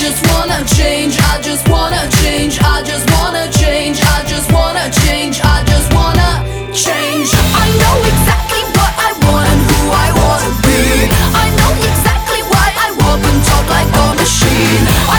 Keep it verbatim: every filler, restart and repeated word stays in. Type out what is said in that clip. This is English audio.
just wanna change, I just wanna change, I just wanna change, I just wanna change, I just wanna change. I know exactly what I want and who I wanna be. I know exactly why I walk and talk like a machine.